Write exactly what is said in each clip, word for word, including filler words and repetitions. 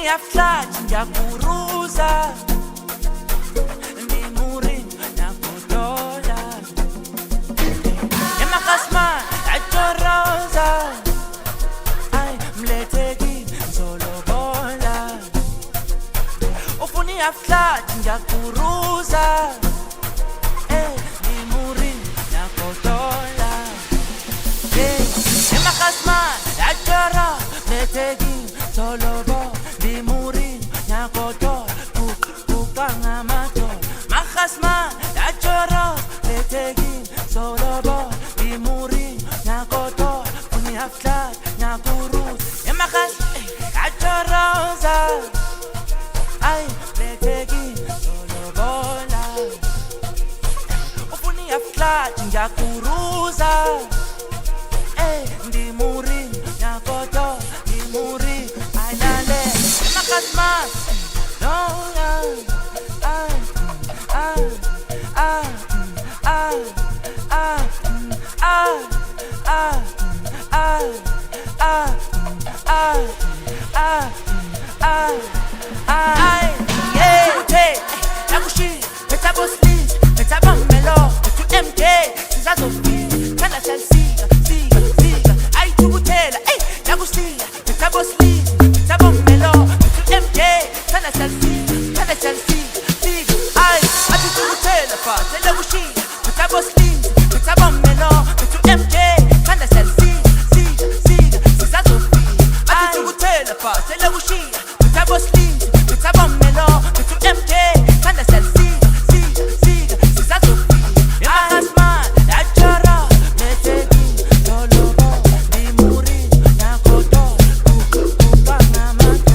Ufuni ngiyakuruza Ndimurini nakudola Emakasman atoroza Ay mleteki nzolobola Ufuni ngiyakuruza Eh ndimurini nakudola Emakasman atoroza mleteki nzolobola Dimuri nyakoto kukanga mato Makasma dachoro letegi solobo Dimuri nyakoto uni afla nyakurus Emakas dachoroza Ay letegi solobola Ufuni afla nyakuruza Eh dimuri nyakoto dimuri ainale Makasman, no, ah, ah, ah, ah, ah, ah, ah, ah, ah, ah, ah, ah, yeah, okay, Yakushi, Metabosli, Metabamelo, to M K, Sizazofi, Kana Siga, Siga, Siga, I to Butela, eh, Yakushi, Metabosli, Metabamelo. M K, tana selfie, tana selfie, sig, ay, ati tukutela fa, tela wushi, tutabo slim, tutabo melo, tutu M K, tana selfie, sig, sig, sizazofi, ati tukutela fa, tela wushi, tutabo slim, tutabo melo, tutu M K, tana selfie, sig, sig, sizazofi, Emakasman, achara, meteki, tolobo, dimuri, nakoto, kukanga mato.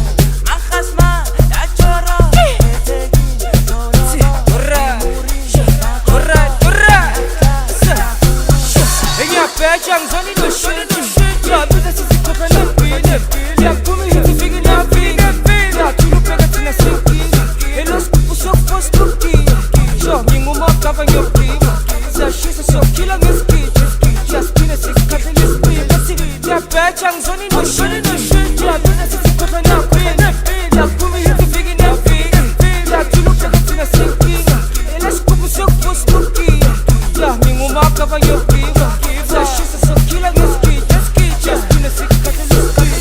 Chang Zoni no shit, ya buda sisi koka na pili ya kumi hiti figi na pili ya tulu pega tina sinki elos kupu sok pos kuki yo mingu mo kava nyo prima sa shisa sok kila ngeski just kina six kata ngeski ya pe Chang Zoni no shit, ya buda sisi koka na pili ya kumi hiti figi na pili ya tulu pega tina sinki elos kupu sok pos kuki yo mingu mo kava nyo prima she's so killer, let's get, let's get, just in a sick cut and let's get.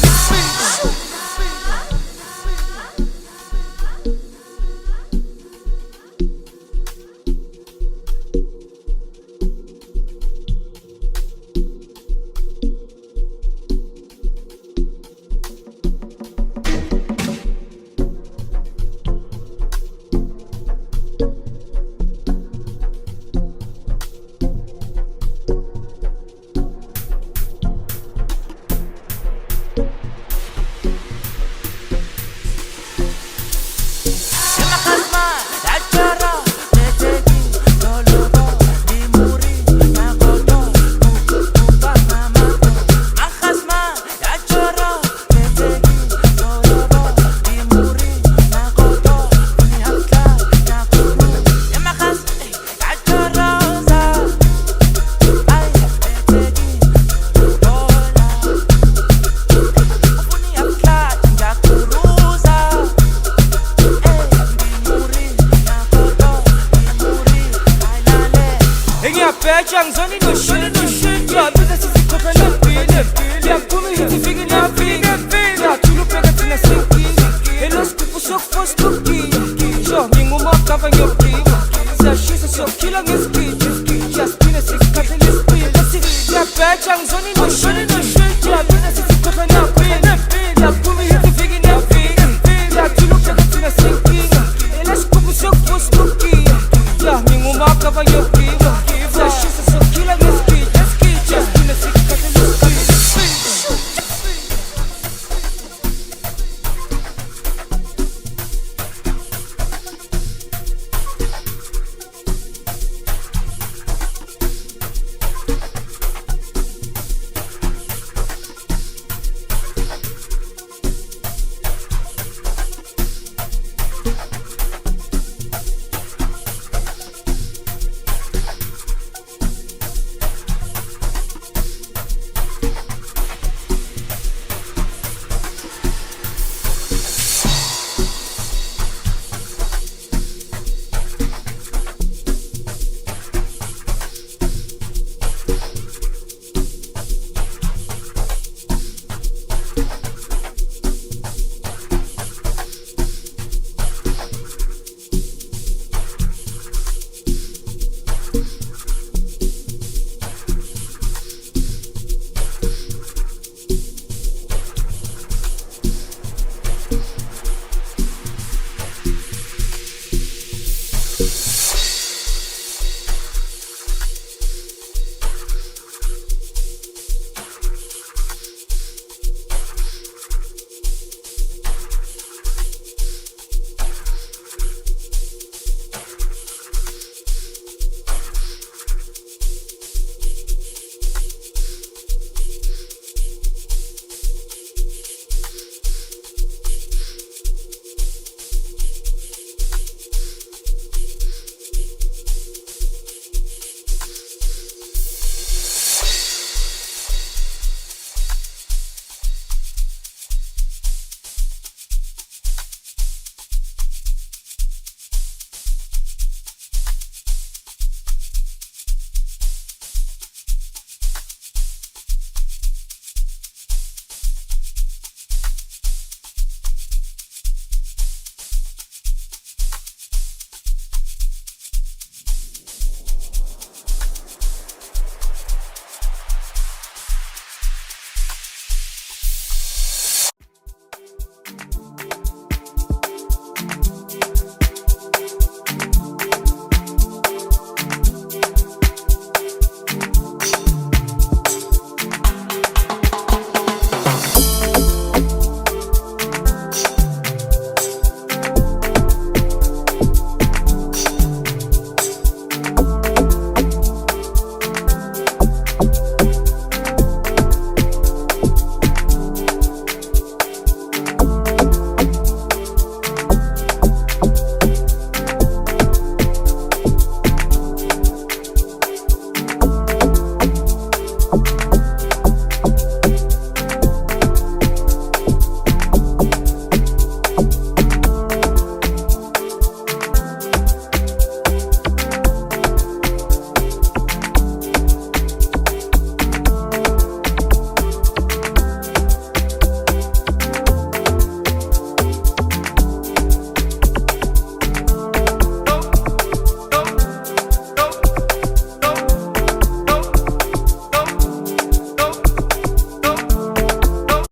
Chang Zoni no shit, ya buda sisi koka na pili ya kumi hiti figi na pili ya tulu pega tina sinki elos kupu sok pos kuki yo mingu mo kava nyo prima sa shisa sok kila ngeski just kina six kata ngeski ya pe Chang Zoni no shit.